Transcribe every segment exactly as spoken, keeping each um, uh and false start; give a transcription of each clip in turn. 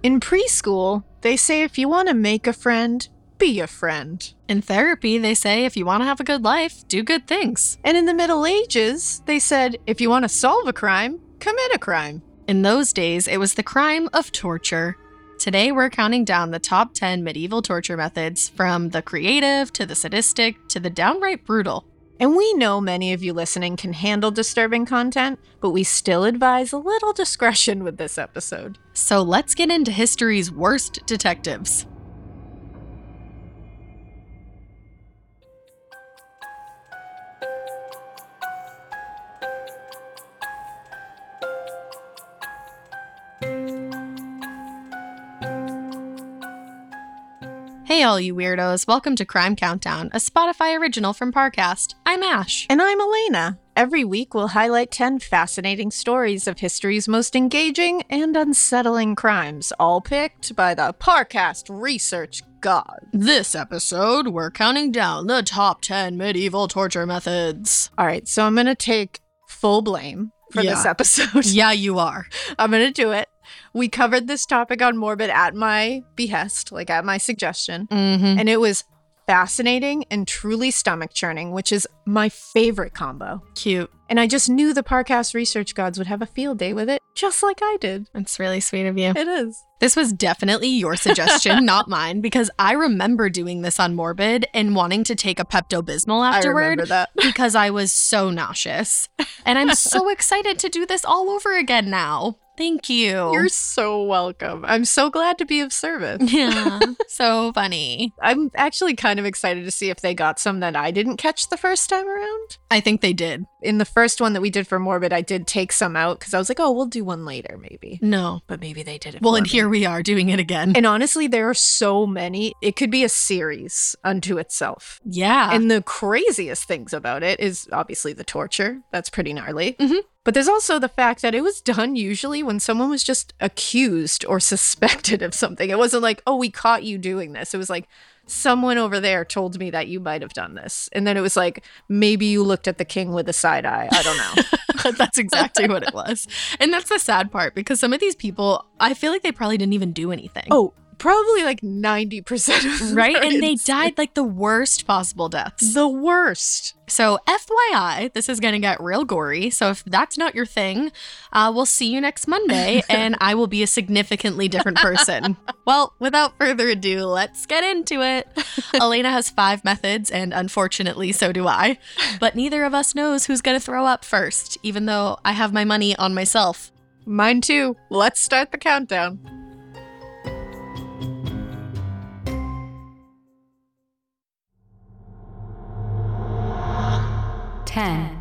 In preschool, they say if you want to make a friend, be a friend. In therapy, they say if you want to have a good life, do good things. And in the Middle Ages, they said if you want to solve a crime, commit a crime. In those days, it was the crime of torture. Today, we're counting down the top ten medieval torture methods, from the creative to the sadistic to the downright brutal. And we know many of you listening can handle disturbing content, but we still advise a little discretion with this episode. So let's get into history's worst detectives. Hey all you weirdos, welcome to Crime Countdown, a Spotify original from Parcast. I'm Ash. And I'm Elena. Every week we'll highlight ten fascinating stories of history's most engaging and unsettling crimes, all picked by the Parcast Research God. This episode, we're counting down the top ten medieval torture methods. All right, so I'm going to take full blame for Yeah. this episode. Yeah, you are. I'm going to do it. We covered this topic on Morbid at my behest, like at my suggestion, Mm-hmm. and it was fascinating and truly stomach churning, which is my favorite combo. Cute. And I just knew the Parcast Research Gods would have a field day with it, just like I did. It's really sweet of you. It is. This was definitely your suggestion, not mine, because I remember doing this on Morbid and wanting to take a Pepto-Bismol I afterward remember that. because I was so nauseous. And I'm so excited to do this all over again now. Thank you. You're so welcome. I'm so glad to be of service. Yeah, so funny. I'm actually kind of excited to see if they got some that I didn't catch the first time around. I think they did. In the first one that we did for Morbid, I did take some out because I was like, oh, we'll do one later, maybe. No. But maybe they did it Well, for and me. here we are doing it again. And honestly, there are so many. It could be a series unto itself. Yeah. And the craziest things about it is obviously the torture. That's pretty gnarly. Mhm. But there's also the fact that it was done usually when someone was just accused or suspected of something. It wasn't like, oh, we caught you doing this. It was like, someone over there told me that you might have done this. And then it was like, maybe you looked at the king with a side eye. I don't know. That's exactly what it was. And that's the sad part, because some of these people, I feel like they probably didn't even do anything. Oh, probably like ninety percent of them right? are And they insane. died like the worst possible deaths. The worst. So F Y I, this is going to get real gory. So if that's not your thing, uh, we'll see you next Monday and I will be a significantly different person. Well, without further ado, let's get into it. Elena has five methods and unfortunately so do I. But neither of us knows who's going to throw up first, even though I have my money on myself. Mine too. Let's start the countdown. ten,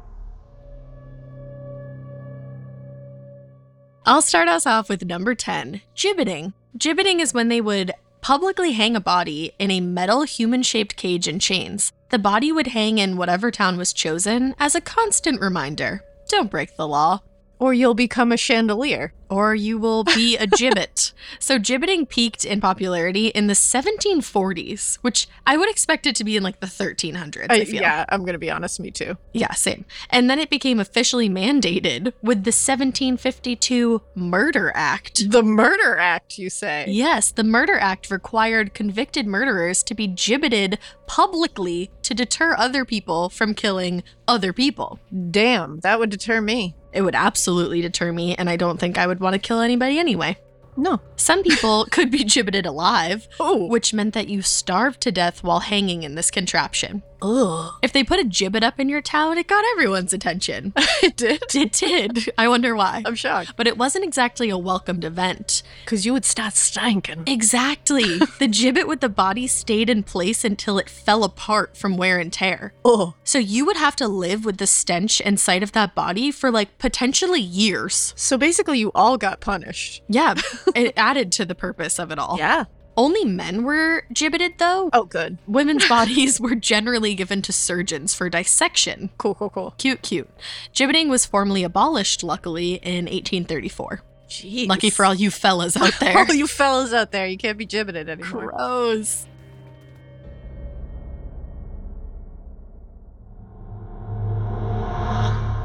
I'll start us off with number ten, gibbeting. Gibbeting is when they would publicly hang a body in a metal human-shaped cage and chains. The body would hang in whatever town was chosen as a constant reminder. Don't break the law. Or you'll become a chandelier. Or you will be a gibbet. So gibbeting peaked in popularity in the seventeen forties, which I would expect it to be in like the thirteen hundreds, I I- feel. yeah, I'm going to be honest, me too. Yeah, same. And then it became officially mandated with the seventeen fifty-two Murder Act. The Murder Act, you say? Yes, the Murder Act required convicted murderers to be gibbeted publicly to deter other people from killing other people. Damn, that would deter me. It would absolutely deter me, and I don't think I would want to kill anybody anyway. No. Some people could be gibbeted alive, Oh. which meant that you starved to death while hanging in this contraption. Ugh. If they put a gibbet up in your town, it got everyone's attention. It did? It did. I wonder why. I'm shocked. But it wasn't exactly a welcomed event. Because you would start stinking. Exactly. The gibbet with the body stayed in place until it fell apart from wear and tear. Oh. So you would have to live with the stench and sight of that body for like potentially years. So basically, you all got punished. Yeah, it added to the purpose of it all. Yeah. Only men were gibbeted though. Oh, good. Women's bodies were generally given to surgeons for dissection. Cool, cool, cool. Cute, cute. Gibbeting was formally abolished, luckily, in eighteen thirty-four. Jeez. Lucky for all you fellas out there. all you fellas out there, you can't be gibbeted anymore. Gross.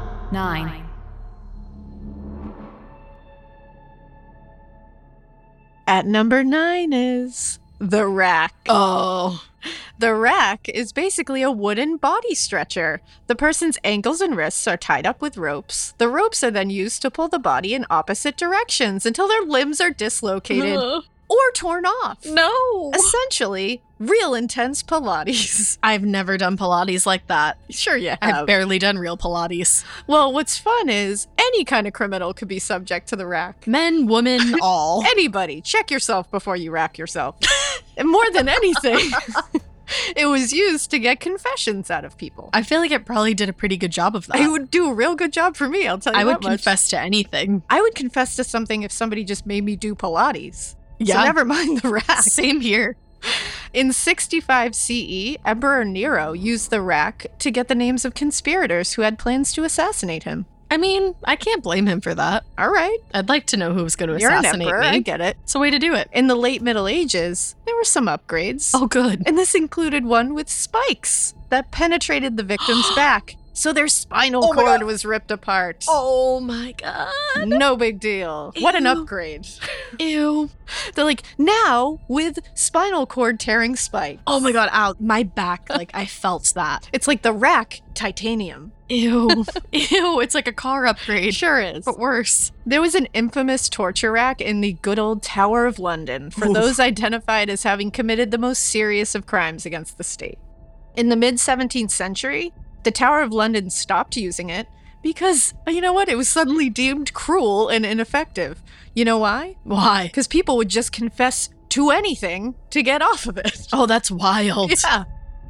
nine, At number nine is the rack. Oh. The rack is basically a wooden body stretcher. The person's ankles and wrists are tied up with ropes. The ropes are then used to pull the body in opposite directions until their limbs are dislocated or torn off. No. Essentially, real intense Pilates. I've never done Pilates like that. Sure you have. I've barely done real Pilates. Well, what's fun is any kind of criminal could be subject to the rack. Men, women, all. Anybody. Check yourself before you rack yourself. And more than anything, it was used to get confessions out of people. I feel like it probably did a pretty good job of that. It would do a real good job for me, I'll tell you I that would much. confess to anything. I would confess to something if somebody just made me do Pilates. Yeah. So never mind the rack. Same here. In sixty-five C E, Emperor Nero used the rack to get the names of conspirators who had plans to assassinate him. I mean, I can't blame him for that. All right. I'd like to know who was going to You're an assassinate emperor, me. I get it. It's a way to do it. In the late Middle Ages, there were some upgrades. Oh, good. And this included one with spikes that penetrated the victim's back. So their spinal Oh my cord God. was ripped apart. Oh my god. No big deal. What an Ew. upgrade. Ew. They're like, now with spinal cord tearing spike. Oh my god, ow. My back, like, I felt that. It's like the rack titanium. Ew. Ew. It's like a car upgrade. Sure is. But worse. There was an infamous torture rack in the good old Tower of London for Oof. those identified as having committed the most serious of crimes against the state. In the mid-seventeenth century, the Tower of London stopped using it because, you know what, it was suddenly deemed cruel and ineffective. You know why? Why? Because people would just confess to anything to get off of it. Oh, that's wild. Yeah.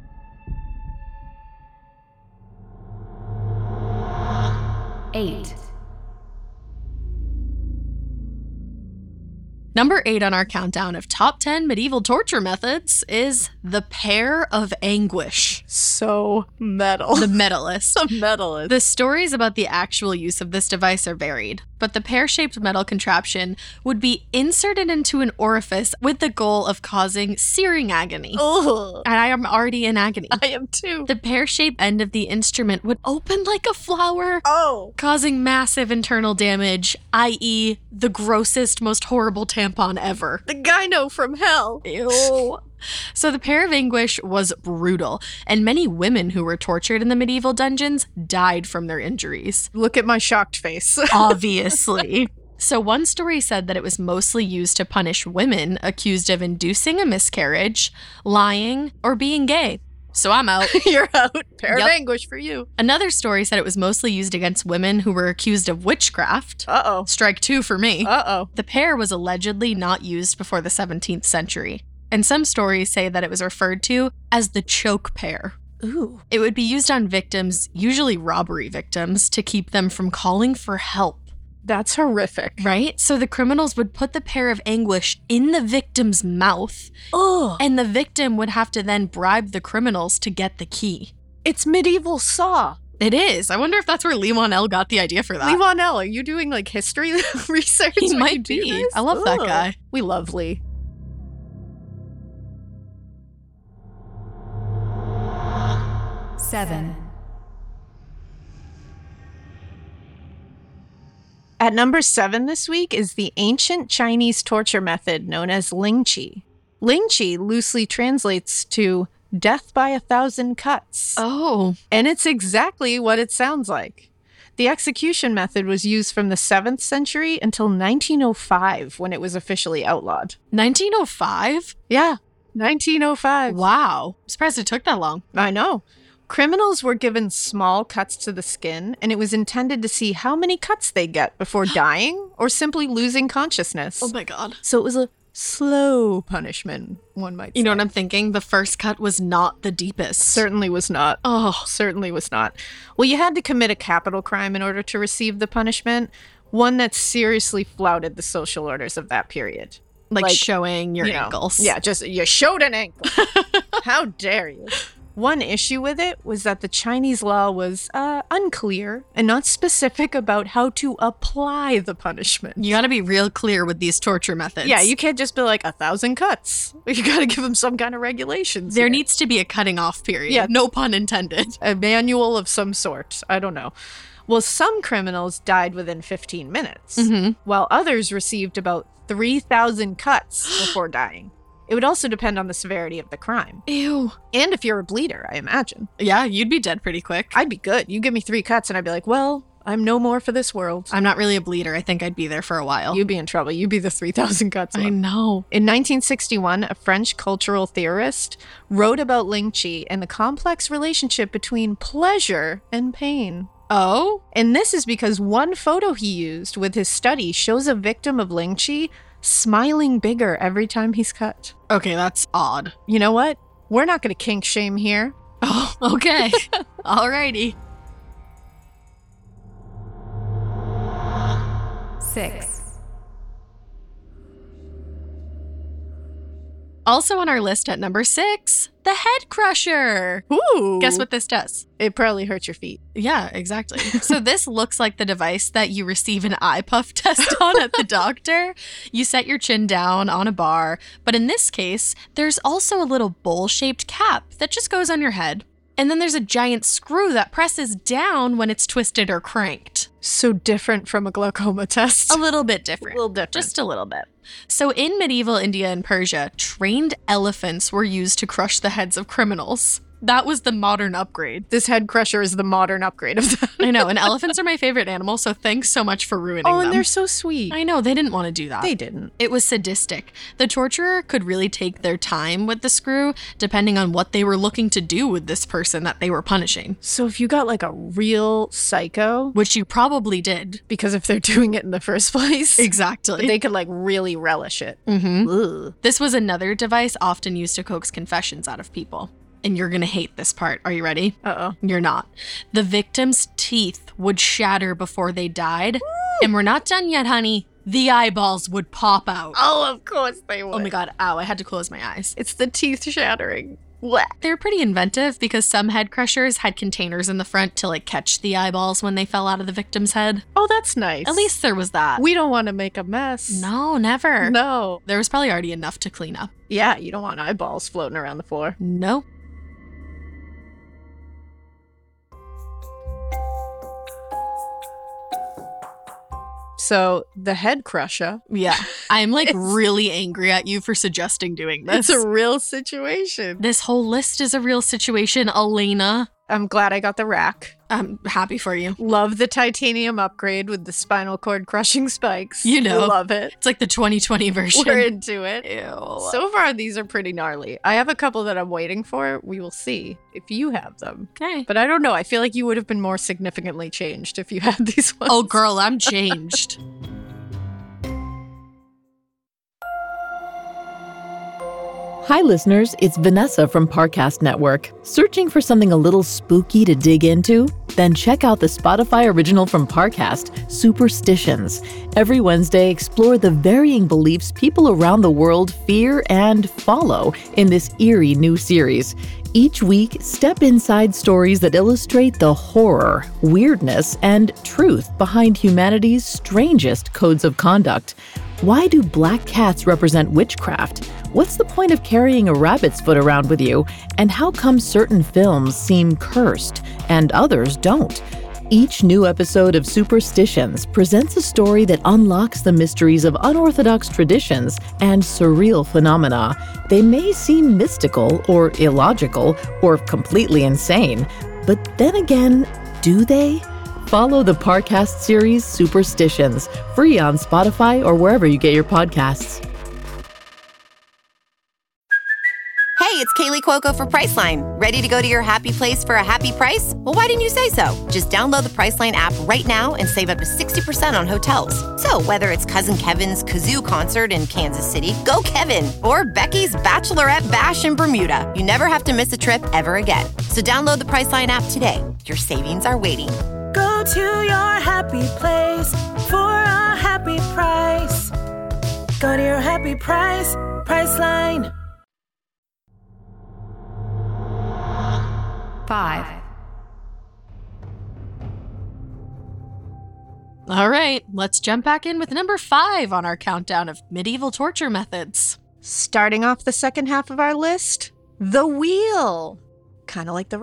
Eight. Number eight on our countdown of top ten medieval torture methods is the pear of anguish. So metal. The medalist. The medalist. The stories about the actual use of this device are varied, but the pear-shaped metal contraption would be inserted into an orifice with the goal of causing searing agony. Ugh. And I am already in agony. I am too. The pear-shaped end of the instrument would open like a flower, Oh. causing massive internal damage, that is the grossest, most horrible tampon ever. The gyno from hell. Ew. So the pear of anguish was brutal, and many women who were tortured in the medieval dungeons died from their injuries. Look at my shocked face. Obviously. So one story said that it was mostly used to punish women accused of inducing a miscarriage, lying, or being gay. So I'm out. You're out. Pair Yep. of anguish for you. Another story said it was mostly used against women who were accused of witchcraft. Uh-oh. Strike two for me. Uh-oh. The pear was allegedly not used before the seventeenth century, and some stories say that it was referred to as the choke pear. Ooh. It would be used on victims, usually robbery victims, to keep them from calling for help. That's horrific. Right? So the criminals would put the pear of anguish in the victim's mouth, Ugh. and the victim would have to then bribe the criminals to get the key. It's medieval Saw. It is. I wonder if that's where Lee L. got the idea for that. Lee L, are you doing like history research? He when might you do be. this? I love that Ugh. guy. We love Lee. Seven. At number seven this week is the ancient Chinese torture method known as Ling Chi. Ling Chi loosely translates to death by a thousand cuts. Oh. And it's exactly what it sounds like. The execution method was used from the seventh century until nineteen oh five when it was officially outlawed. nineteen oh five? Yeah, nineteen oh five. Wow. I'm surprised it took that long. I know. Criminals were given small cuts to the skin, and it was intended to see how many cuts they get before dying or simply losing consciousness. Oh my god. So it was a slow punishment, one might say. You know what I'm thinking? The first cut was not the deepest. Certainly was not. Oh. Certainly was not. Well, you had to commit a capital crime in order to receive the punishment, one that seriously flouted the social orders of that period. Like, Like, showing your You know, ankles. Yeah, just you showed an ankle. How dare you? One issue with it was that the Chinese law was uh, unclear and not specific about how to apply the punishment. You gotta be real clear with these torture methods. Yeah, you can't just be like a thousand cuts. You gotta give them some kind of regulations. There here. needs to be a cutting off period. Yeah. No pun intended. A manual of some sort. I don't know. Well, some criminals died within fifteen minutes, Mm-hmm. while others received about three thousand cuts before dying. It would also depend on the severity of the crime. Ew. And if you're a bleeder, I imagine. Yeah, you'd be dead pretty quick. I'd be good. You give me three cuts and I'd be like, well, I'm no more for this world. I'm not really a bleeder. I think I'd be there for a while. You'd be in trouble. You'd be the three thousand cuts I one. know. In nineteen sixty-one, a French cultural theorist wrote about Ling Chi and the complex relationship between pleasure and pain. Oh? And this is because one photo he used with his study shows a victim of Ling Chi smiling bigger every time he's cut. Okay, that's odd. You know what? We're not going to kink shame here. Oh, okay. Alrighty. Six. Also on our list at number six, the head crusher. Ooh. Guess what this does? It probably hurts your feet. Yeah, exactly. So this looks like the device that you receive an eye puff test on at the doctor. You set your chin down on a bar, but in this case, there's also a little bowl-shaped cap that just goes on your head. And then there's a giant screw that presses down when it's twisted or cranked. So different from a glaucoma test. A little bit different. A little different. Just a little bit. So in medieval India and Persia, trained elephants were used to crush the heads of criminals. That was the modern upgrade. This head crusher is the modern upgrade of that. I know, and elephants are my favorite animal, so thanks so much for ruining Oh, them. and they're so sweet. I know, they didn't want to do that. They didn't. It was sadistic. The torturer could really take their time with the screw, depending on what they were looking to do with this person that they were punishing. So if you got like a real psycho, Which you probably did. because if they're doing it in the first place, Exactly. they could like really relish it. mm-hmm. Ugh. This was another device often used to coax confessions out of people. And you're gonna hate this part. Are you ready? Uh-oh. You're not. The victim's teeth would shatter before they died. And we're not done yet, honey. The eyeballs would pop out. Oh, of course they would. Oh my god, ow, I had to close my eyes. It's the teeth shattering. What? They're pretty inventive because some head crushers had containers in the front to like catch the eyeballs when they fell out of the victim's head. Oh, that's nice. At least there was that. we don't want to make a mess. No, never. No. There was probably already enough to clean up. Yeah, you don't want eyeballs floating around the floor. No. So the head crusher. Yeah. I'm like It's- really angry at you for suggesting doing this. It's a real situation. This whole list is a real situation, Elena. I'm glad I got the rack. I'm happy for you. Love the titanium upgrade with the spinal cord crushing spikes. You know. Love it. It's like the twenty twenty version. We're into it. Ew. So far, these are pretty gnarly. I have a couple that I'm waiting for. We will see if you have them. Okay. But I don't know. I feel like you would have been more significantly changed if you had these ones. Oh, girl, I'm changed. Hi, listeners. It's Vanessa from Parcast Network. Searching for something a little spooky to dig into? Then check out the Spotify original from Parcast, Superstitions. Every Wednesday, explore the varying beliefs people around the world fear and follow in this eerie new series. Each week, step inside stories that illustrate the horror, weirdness, and truth behind humanity's strangest codes of conduct. Why do black cats represent witchcraft? What's the point of carrying a rabbit's foot around with you? And how come certain films seem cursed and others don't? Each new episode of Superstitions presents a story that unlocks the mysteries of unorthodox traditions and surreal phenomena. They may seem mystical or illogical or completely insane, but then again, do they? Follow the Parcast series Superstitions, free on Spotify or wherever you get your podcasts. Hey, it's Kaylee Cuoco for Priceline. Ready to go to your happy place for a happy price? Well, why didn't you say so? Just download the Priceline app right now and save up to sixty percent on hotels. So whether it's Cousin Kevin's Kazoo Concert in Kansas City, go Kevin, or Becky's Bachelorette Bash in Bermuda, you never have to miss a trip ever again. So download the Priceline app today. Your savings are waiting. Go to your happy place for a happy price. Go to your happy price, Priceline. Five. All right, let's jump back in with number five on our countdown of medieval torture methods. Starting off the second half of our list, the wheel. Kind of like the rat.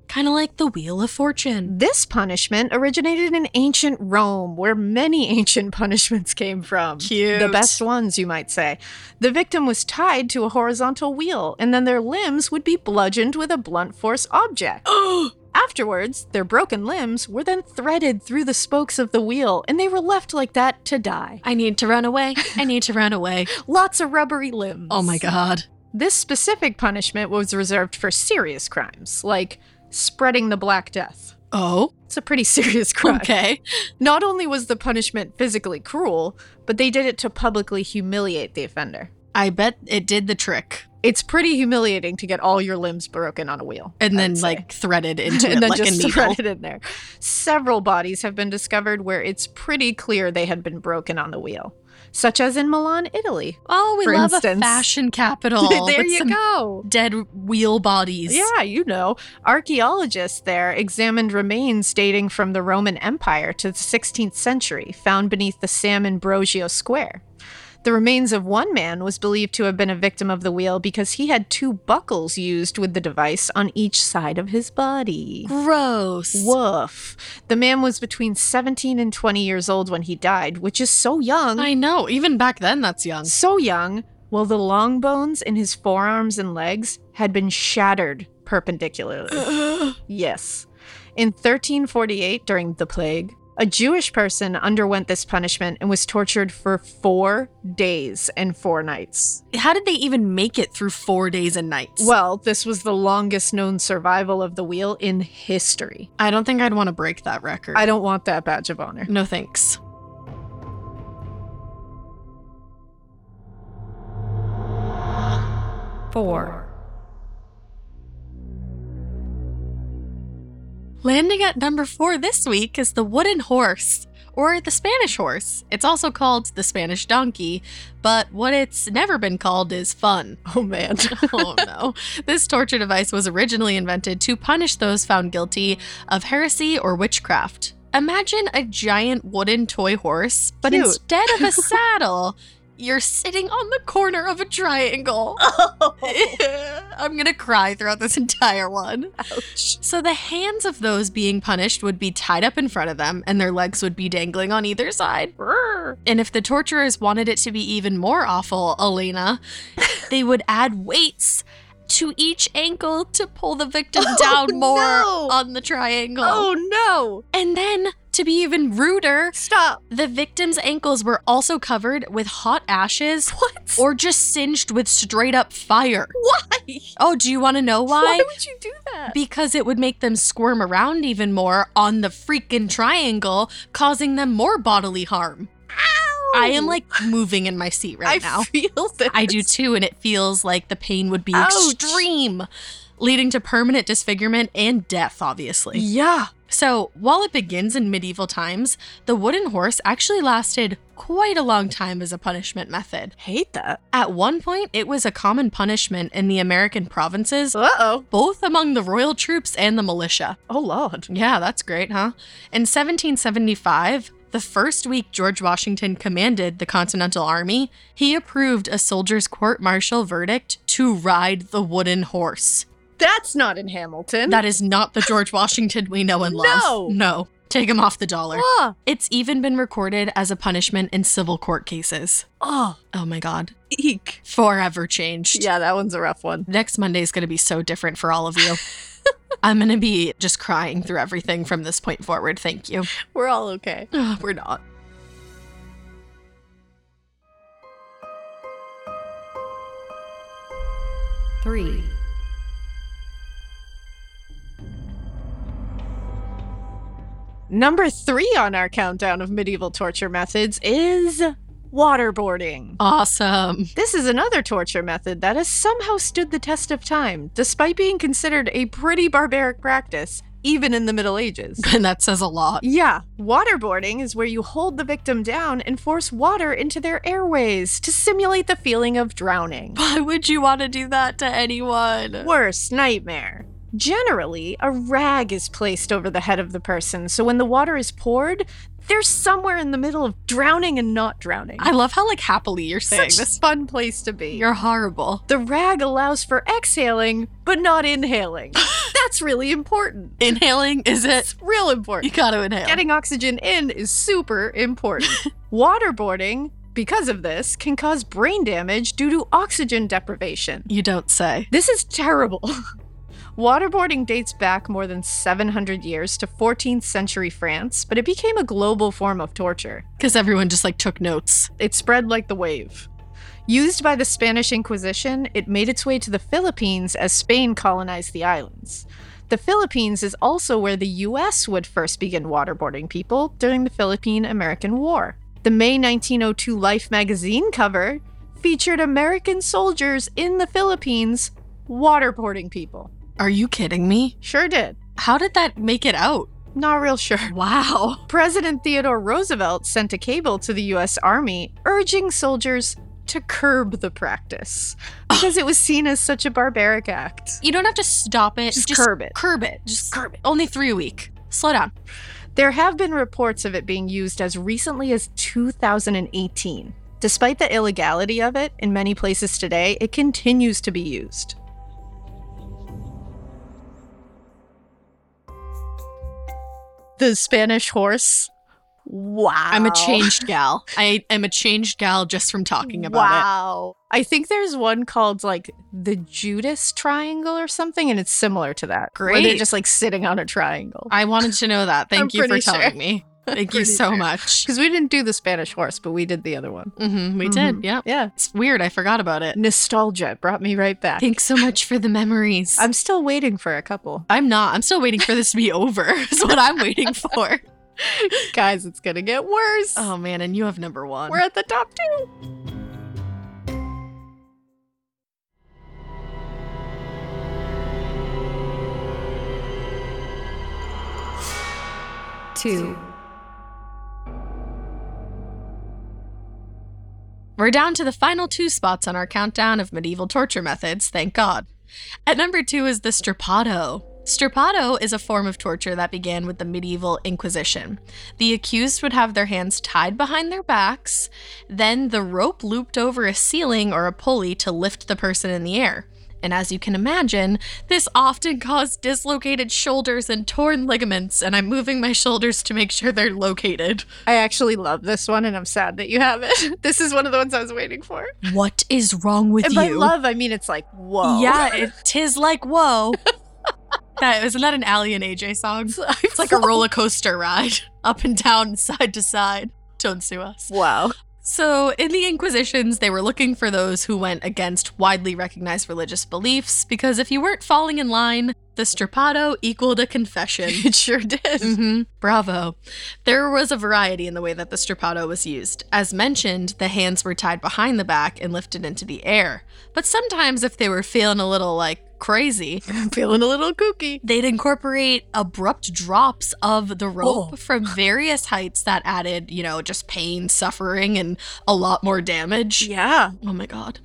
Kind of like the Wheel of Fortune. This punishment originated in ancient Rome, where many ancient punishments came from. Cute. The best ones, you might say. The victim was tied to a horizontal wheel, and then their limbs would be bludgeoned with a blunt force object. Afterwards, their broken limbs were then threaded through the spokes of the wheel, and they were left like that to die. I need to run away. I need to run away. Lots of rubbery limbs. Oh my god. This specific punishment was reserved for serious crimes, like spreading the Black Death. Oh? It's a pretty serious crime. Okay. Not only was the punishment physically cruel, but they did it to publicly humiliate the offender. I bet it did the trick. It's pretty humiliating to get all your limbs broken on a wheel. And then, I'd say. like, threaded into and it then like a just needle. threaded in there. Several bodies have been discovered where it's pretty clear they had been broken on the wheel, such as in Milan, Italy. Oh, we for love instance. a fashion capital. There with you some go. Dead wheel bodies. Yeah, you know. Archaeologists there examined remains dating from the Roman Empire to the sixteenth century, found beneath the San Ambrogio Square. The remains of one man was believed to have been a victim of the wheel because he had two buckles used with the device on each side of his body. Gross. Woof. The man was between seventeen and twenty years old when he died, which is so young. I know. Even back then, that's young. So young, well, the long bones in his forearms and legs had been shattered perpendicularly. Yes. In thirteen forty-eight, during the plague, a Jewish person underwent this punishment and was tortured for four days and four nights. How did they even make it through four days and nights? Well, this was the longest known survival of the wheel in history. I don't think I'd want to break that record. I don't want that badge of honor. No thanks. Four. Landing at number four this week is the wooden horse, or the Spanish horse. It's also called the Spanish donkey, but what it's never been called is fun. Oh man. Oh no. This torture device was originally invented to punish those found guilty of heresy or witchcraft. Imagine a giant wooden toy horse, but Cute. instead of a saddle, you're sitting on the corner of a triangle. I'm gonna cry throughout this entire one. Ouch. So the hands of those being punished would be tied up in front of them, and their legs would be dangling on either side. And if the torturers wanted it to be even more awful, Elena, they would add weights to each ankle to pull the victim down Oh, more no. on the triangle. Oh no. And then, to be even ruder, Stop. the victim's ankles were also covered with hot ashes. What? Or just singed with straight up fire. Why? Oh, do you want to know why? Why would you do that? Because it would make them squirm around even more on the freaking triangle, causing them more bodily harm. Ow! I am like moving in my seat right I now. feel this. I do too, and it feels like the pain would be Ouch. extreme, leading to permanent disfigurement and death, obviously. Yeah. So, while it begins in medieval times, the wooden horse actually lasted quite a long time as a punishment method. Hate that. At one point, it was a common punishment in the American provinces, Uh-oh. both among the royal troops and the militia. Oh, Lord. Yeah, that's great, huh? In seventeen seventy-five, the first week George Washington commanded the Continental Army, he approved a soldier's court-martial verdict to ride the wooden horse. That's not in Hamilton. That is not the George Washington we know and love. No. No. Take him off the dollar. Ah. It's even been recorded as a punishment in civil court cases. Oh, Oh my God. eek. Forever changed. Yeah, that one's a rough one. Next Monday is going to be so different for all of you. I'm going to be just crying through everything from this point forward. Thank you. We're all okay. Ugh, we're not. Three. Number three on our countdown of medieval torture methods is waterboarding. Awesome. This is another torture method that has somehow stood the test of time, despite being considered a pretty barbaric practice, even in the Middle Ages. And that says a lot. Yeah, waterboarding is where you hold the victim down and force water into their airways to simulate the feeling of drowning. Why would you want to do that to anyone? Worst nightmare. Generally, a rag is placed over the head of the person, so when the water is poured, They're somewhere in the middle of drowning and not drowning. I love how, like, happily you're saying Such this. a fun place to be. You're horrible. The rag allows for exhaling, but not inhaling. That's really important. Inhaling, is it? It's real important. You gotta inhale. Getting oxygen in is super important. Waterboarding, because of this, can cause brain damage due to oxygen deprivation. You don't say. This is terrible. Waterboarding dates back more than seven hundred years to fourteenth century France, but it became a global form of torture. Because everyone just, like, took notes. It spread like the wave. Used by the Spanish Inquisition, it made its way to the Philippines as Spain colonized the islands. The Philippines is also where the U S would first begin waterboarding people during the Philippine-American War. The May nineteen oh two Life magazine cover featured American soldiers in the Philippines waterboarding people. Are you kidding me? Sure did. How did that make it out? Not real sure. Wow. President Theodore Roosevelt sent a cable to the U S Army urging soldiers to curb the practice because it was seen as such a barbaric act. You don't have to stop it. Just curb it. Curb it. Just curb it. Only three a week. Slow down. There have been reports of it being used as recently as two thousand eighteen. Despite the illegality of it, in many places today, it continues to be used. The Spanish horse. Wow. I'm a changed gal. I am a changed gal just from talking about wow. I think there's one called like the Judas Triangle or something, and it's similar to that. Where they're Great. just like sitting on a triangle. it. I wanted to know that. Thank I'm you for pretty telling sure. me. Thank you Pretty so sure. much. Because we didn't do the Spanish horse, but we did the other one. Mm-hmm, we Mhm. did. Yeah. Yeah. It's weird. I forgot about it. Nostalgia brought me right back. Thanks so much for the memories. I'm still waiting for a couple. I'm not. I'm still waiting for this to be over. Is what I'm waiting for. Guys, it's gonna get worse. Oh man, and you have number one. We're at the top two. two, We're down to the final two spots on our countdown of medieval torture methods, thank God. At number two is the strappado. Strappado is a form of torture that began with the medieval Inquisition. The accused would have their hands tied behind their backs, then the rope looped over a ceiling or a pulley to lift the person in the air. And as you can imagine, this often caused dislocated shoulders and torn ligaments, and I'm moving my shoulders to make sure they're located. I actually love this one, and I'm sad that you have it. This is one of the ones I was waiting for. What is wrong with And you? by love, I mean it's like, whoa. Yeah, it tis like whoa. That isn't that an Ally and A J song? It's like a roller coaster ride, up and down, side to side. Don't sue us. Wow. So, in the Inquisitions, they were looking for those who went against widely recognized religious beliefs, because if you weren't falling in line, the strappado equaled a confession. It sure did. Mm-hmm. Bravo. There was a variety in the way that the strappado was used. As mentioned, the hands were tied behind the back and lifted into the air. But sometimes, if they were feeling a little like crazy, I'm feeling a little kooky. they'd incorporate abrupt drops of the rope Oh. from various heights that added, you know, just pain, suffering, and a lot more damage. Yeah. Oh my God.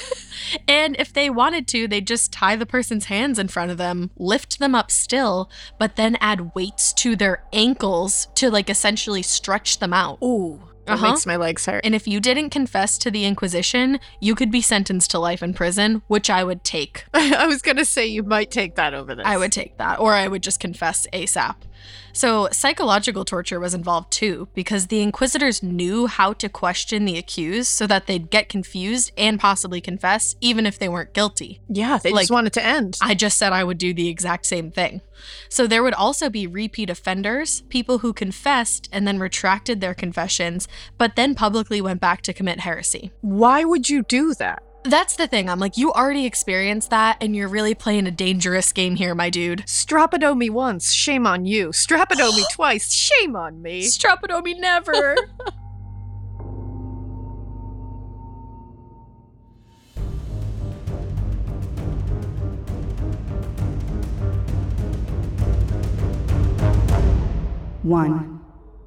And if they wanted to, they'd just tie the person's hands in front of them, lift them up still, but then add weights to their ankles to like essentially stretch them out. Ooh. That Uh-huh. makes my legs hurt. And if you didn't confess to the Inquisition, you could be sentenced to life in prison, which I would take. I was going to say you might take that over this. I would take that, or I would just confess ASAP. So psychological torture was involved too, because the inquisitors knew how to question the accused so that they'd get confused and possibly confess, even if they weren't guilty. Yeah, they Like- just want it to end. I just said I would do the exact same thing. So there would also be repeat offenders, people who confessed and then retracted their confessions, but then publicly went back to commit heresy. Why would you do that? That's the thing. I'm like, you already experienced that, and you're really playing a dangerous game here, my dude. Strapado me once, shame on you. Strapado me twice, shame on me. Strapadomi never. one.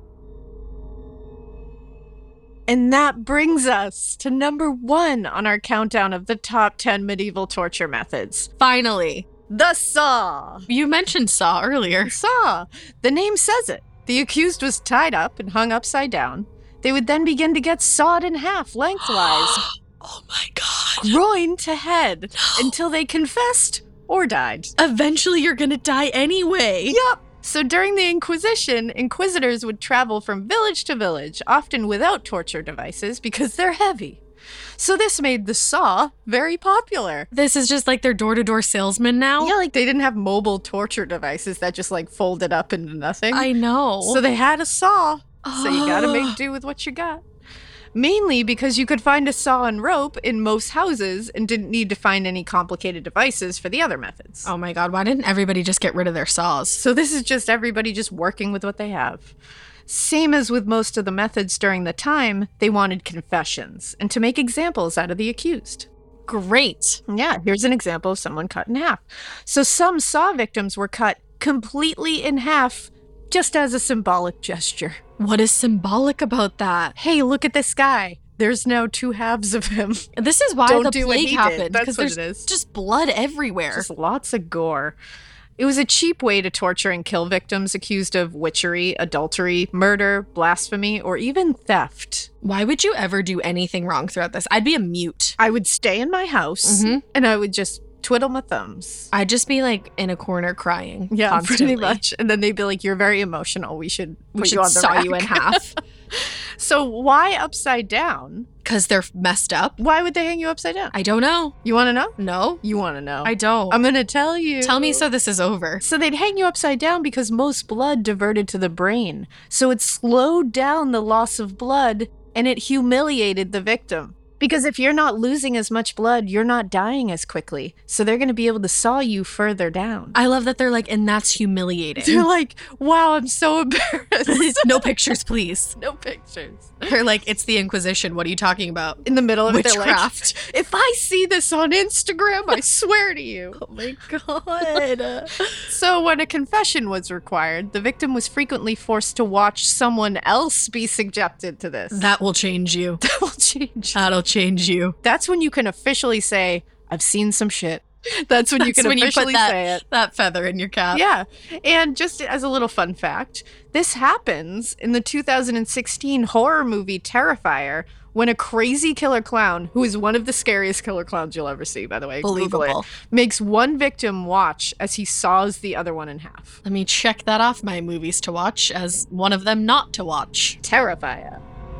And that brings us to number one on our countdown of the top ten medieval torture methods. Finally. The saw. You mentioned saw earlier. Saw. The name says it. The accused was tied up and hung upside down. They would then begin to get sawed in half lengthwise, Oh my God. groin to head, until they confessed or died. Eventually you're gonna die anyway. Yup. So during the Inquisition, inquisitors would travel from village to village, often without torture devices because they're heavy. So this made the saw very popular. This is just like their door-to-door salesman now? Yeah, like they didn't have mobile torture devices that just like folded up into nothing. I know. So they had a saw. So you gotta Oh. make do with what you got. Mainly because you could find a saw and rope in most houses and didn't need to find any complicated devices for the other methods. Oh my God, why didn't everybody just get rid of their saws? So this is just everybody just working with what they have. Same as with most of the methods during the time, they wanted confessions and to make examples out of the accused. Great. Yeah, here's an example of someone cut in half. So some saw victims were cut completely in half just as a symbolic gesture. What is symbolic about that? Hey, look at this guy. There's now two halves of him. This is why Don't the do what plague he did. happened. That's Because what there's it is. just blood everywhere. Just lots of gore. It was a cheap way to torture and kill victims accused of witchery, adultery, murder, blasphemy, or even theft. Why would you ever do anything wrong throughout this? I'd be a mute. I would stay in my house Mhm. and I would just twiddle my thumbs. I'd just be like in a corner crying. Yeah, constantly. pretty much. And then they'd be like, "You're very emotional. We should put We should you on the saw rack." you in half. So why upside down? Because they're messed up. Why would they hang you upside down? I don't know. You want to know? No, You want to know? I don't. I'm gonna tell you. Tell me so this is over. So they'd hang you upside down because most blood diverted to the brain. So it slowed down the loss of blood and it humiliated the victim. Because if you're not losing as much blood, you're not dying as quickly. So they're going to be able to saw you further down. I love that they're like, and that's humiliating. They're like, wow, I'm so embarrassed. No pictures, please. No pictures. They're like, it's the Inquisition. What are you talking about? In the middle of it, they're like, Witchcraft. if I see this on Instagram, I swear to you. Oh my God. So when a confession was required, the victim was frequently forced to watch someone else be subjected to this. That will change you. That will change. That'll change you. That's when you can officially say, I've seen some shit. That's when you That's can when you officially put that, say it. that feather in your cap. Yeah. And just as a little fun fact, this happens in the two thousand sixteen horror movie Terrifier when a crazy killer clown, who is one of the scariest killer clowns you'll ever see, by the way, Google Believable. it, makes one victim watch as he saws the other one in half. Let me check that off my movies to watch as one of them not to watch. Terrifier.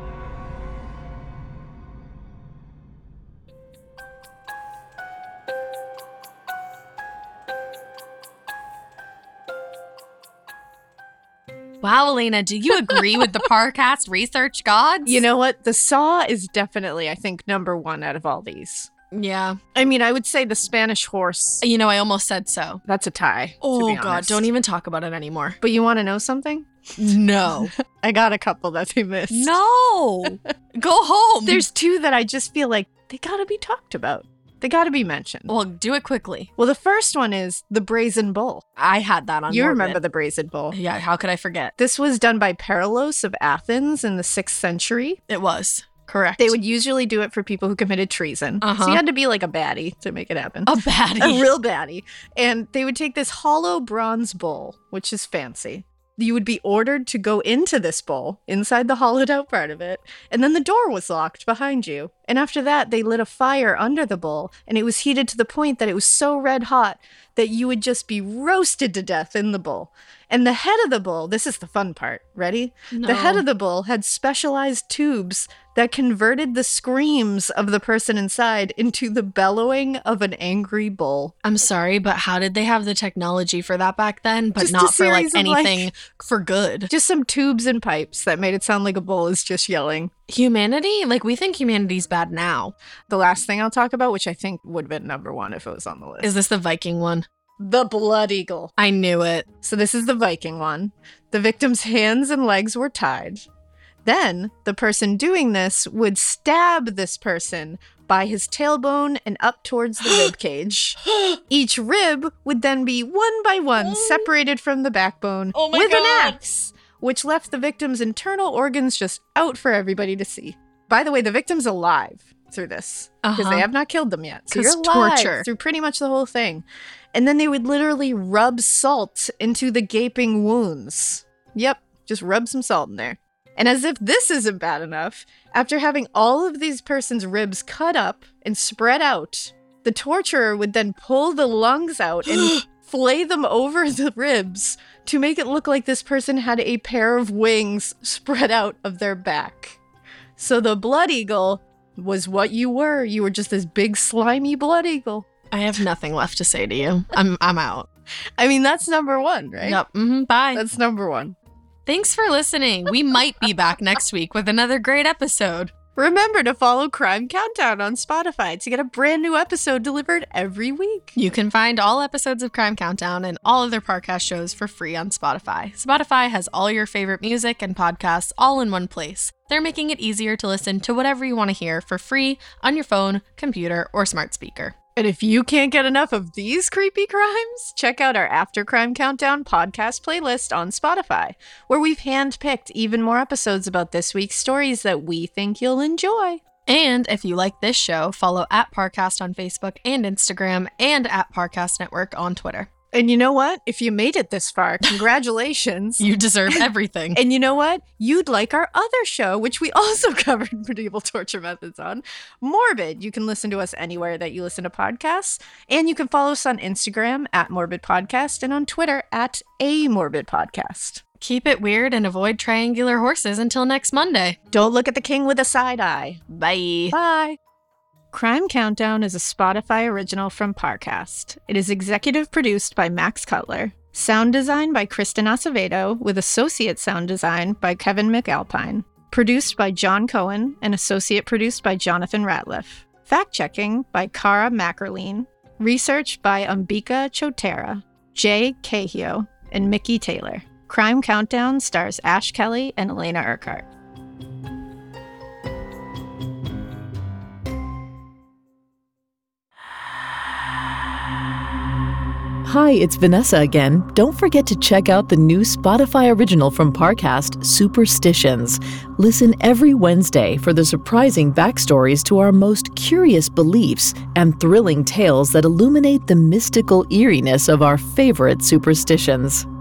Wow, Elena, do you agree with the Parcast research gods? You know what? The saw is definitely, I think, number one out of all these. Yeah. I mean, I would say the Spanish horse, You know, I almost said so. that's a tie. to Oh, be God. honest. Don't even talk about it anymore. But you want to know something? No. I got a couple that they missed. No. Go home. There's two that I just feel like they gotta be talked about. They gotta be mentioned. Well, do it quickly. Well, the first one is the Brazen Bull. I had that on You Morbid. remember the Brazen Bull. Yeah, how could I forget? This was done by Perilos of Athens in the sixth century. It was. Correct. They would usually do it for people who committed treason. Uh-huh. So you had to be like a baddie to make it happen. A baddie. A real baddie. And they would take this hollow bronze bowl, which is fancy. You would be ordered to go into this bowl, inside the hollowed out part of it, and then the door was locked behind you. And after that, they lit a fire under the bowl, and it was heated to the point that it was so red hot that you would just be roasted to death in the bowl. And the head of the bull, this is the fun part, ready? The head No. of the bull had specialized tubes that converted the screams of the person inside into the bellowing of an angry bull. I'm sorry, but how did they have the technology for that back then, but Just a not for like series of, like- anything for good? Just some tubes and pipes that made it sound like a bull is just yelling. Humanity? Like, we think humanity's bad now. The last thing I'll talk about, which I think would have been number one if it was on the list, Is this the Viking one? the blood eagle. I knew it. So this is the Viking one. The victim's hands and legs were tied. Then the person doing this would stab this person by his tailbone and up towards the rib cage. Each rib would then be one by one separated from the backbone Oh my with God. an axe, which left the victim's internal organs just out for everybody to see. By the way, the victim's alive through this because Uh-huh. they have not killed them yet. So 'Cause you're alive torture. through pretty much the whole thing. And then they would literally rub salt into the gaping wounds. Yep. Just rub some salt in there. And as if this isn't bad enough, after having all of these person's ribs cut up and spread out, the torturer would then pull the lungs out and flay them over the ribs to make it look like this person had a pair of wings spread out of their back. So the blood eagle was what you were. You were just this big slimy blood eagle. I have nothing left to say to you. I'm I'm out. I mean, that's number one, right? Yep. Mm-hmm. Bye. That's number one. Thanks for listening. We might be back next week with another great episode. Remember to follow Crime Countdown on Spotify to get a brand new episode delivered every week. You can find all episodes of Crime Countdown and all other podcast shows for free on Spotify. Spotify has all your favorite music and podcasts all in one place. They're making it easier to listen to whatever you want to hear for free on your phone, computer, or smart speaker. And if you can't get enough of these creepy crimes, check out our After Crime Countdown podcast playlist on Spotify, where we've handpicked even more episodes about this week's stories that we think you'll enjoy. And if you like this show, follow at Parcast on Facebook and Instagram and at Parcast Network on Twitter. And you know what? If you made it this far, congratulations. You deserve everything. And you know what? You'd like our other show, which we also covered medieval torture methods on, Morbid. You can listen to us anywhere that you listen to podcasts. And you can follow us on Instagram at Morbid Podcast and on Twitter at A Morbid Podcast. Keep it weird and avoid triangular horses until next Monday. Don't look at the king with a side eye. Bye. Bye. Crime Countdown is a Spotify original from Parcast. It is executive produced by Max Cutler. Sound design by Kristen Acevedo, with associate sound design by Kevin McAlpine. Produced by John Cohen and associate produced by Jonathan Ratliff. Fact-checking by Cara Mackerline. Research by Ambika Chotera, Jay Cahio, and Mickey Taylor. Crime Countdown stars Ash Kelly and Elena Urquhart. Hi, it's Vanessa again. Don't forget to check out the new Spotify original from Parcast, Superstitions. Listen every Wednesday for the surprising backstories to our most curious beliefs and thrilling tales that illuminate the mystical eeriness of our favorite superstitions.